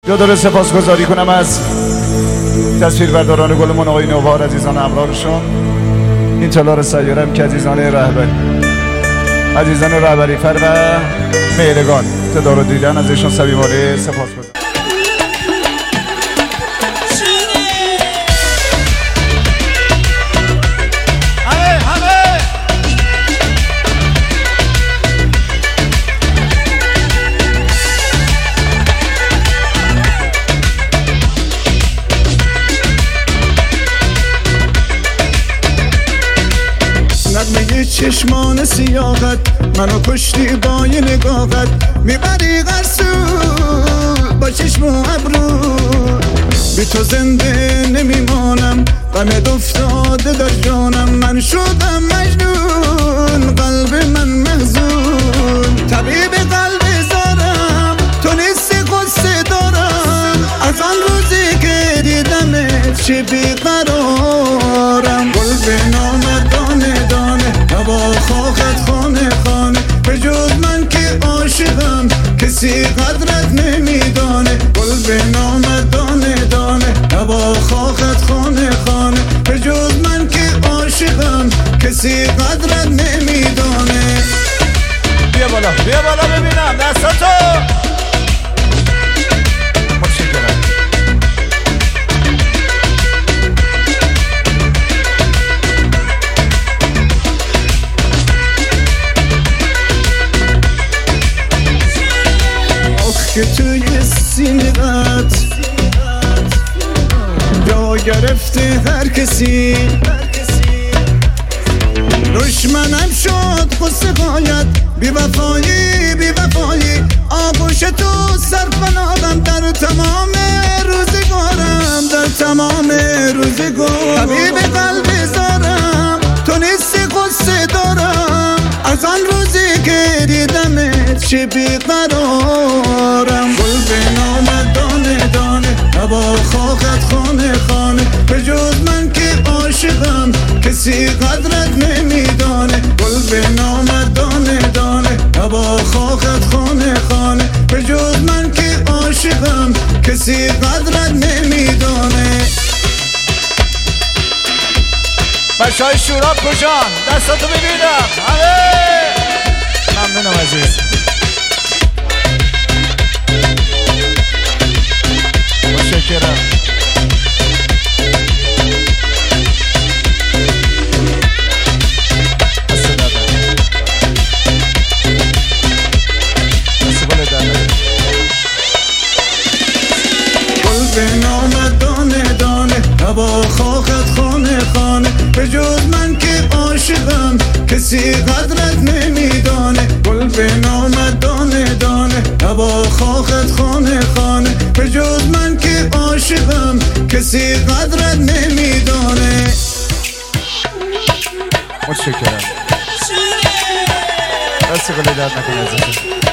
جا سپاسگزاری کنم از تصویربرداران گلمون آقای نوبهار، عزیزان همراهشون، این تالار سیارم که عزیزان رهبری فر و مهرگان تدارو دیدن از ایشون صمیمانه سپاسگزارم. نغمه چشمان سیاهت منو کشتی با یه نگاهت، میبری غرسو با چشم و ابرو، بی تو زنده نمیمانم، غمت افتاده در جانم، من شدم مجنون، قلب من محزون، طبیب قلب زارم، تو نیستی قصه دارم، از آن روزی که دیدمت چه بیقرارم، گل به نامت دانه دانه، هوا خواهد خانه خانه، به جز من که عاشقم کسی قدرت نمیدانه، گل به نامت دانه دانه، هوا خواهد خانه خانه، به جز من که عاشقم کسی قدرت نمیدانه. بیا بالا ببینم دستاتو. متشکرم. که توی سینه‌ات جا گرفته هر کسی، دشمنم شد قصه قایت، بی وفایی آغوش تو سرپناهم در تمام روزگارم، حبیب قلب زارم، تو نیستی قصه دارم، از آن روزی که دیدمت چه بیقرارم، گل به نامت دانه دانه، هوا خواهد خانه خانه، به جز من که عاشقم کسی قدرت نمیدانه، گل به نامت دانه دانه، هوا خواهد خانه خانه، به جز من که عاشقم کسی قدرت نمیدانه. بچه‌های شوراب کجان؟ دستاتو ببینم. ممنونم عزیز. متشکرم. گل به نامت دانه دانه، هوا خواهد خانه خانه، به جز من که عاشقم کسی قدرت نمیدانه، گل به نامت دانه دانه، هوا خواهد خانه خانه، به جز من که عاشقم کسی قدرت نمیدانه. متشکرم. دست گل درد نکنه عزیزم.